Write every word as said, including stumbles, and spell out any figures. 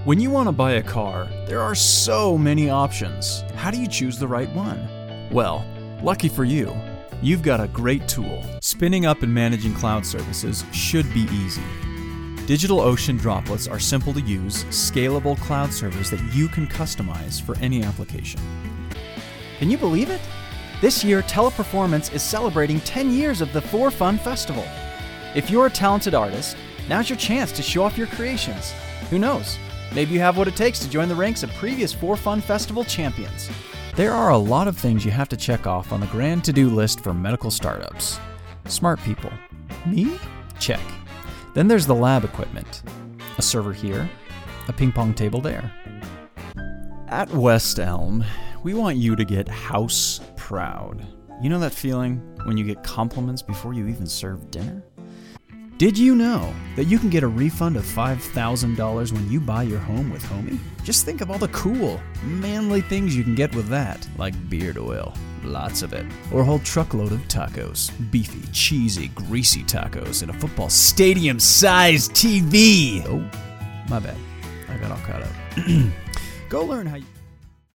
When you want to buy a car, there are so many options. How do you choose the right one? Well, lucky for you, you've got a great tool. Spinning up and managing cloud services should be easy. DigitalOcean Droplets are simple to use, scalable cloud servers that you can customize for any application. Can you believe it? This year, Teleperformance is celebrating ten years of the For Fun Festival. If you're a talented artist, now's your chance to show off your creations. Who knows? Maybe you have what it takes to join the ranks of previous For Fun Festival champions. There are a lot of things you have to check off on the grand to-do list for medical startups. Smart people. Me? Check. Then there's the lab equipment. A server here, a ping pong table there. At West Elm, we want you to get house proud. You know that feeling when you get compliments before you even serve dinner? Did you know that you can get a refund of five thousand dollars when you buy your home with Homey? Just think of all the cool, manly things you can get with that, like beard oil, lots of it, or a whole truckload of tacos, beefy, cheesy, greasy tacos, and a football stadium-sized T V. Oh, my bad. I got all caught up. Go learn how you...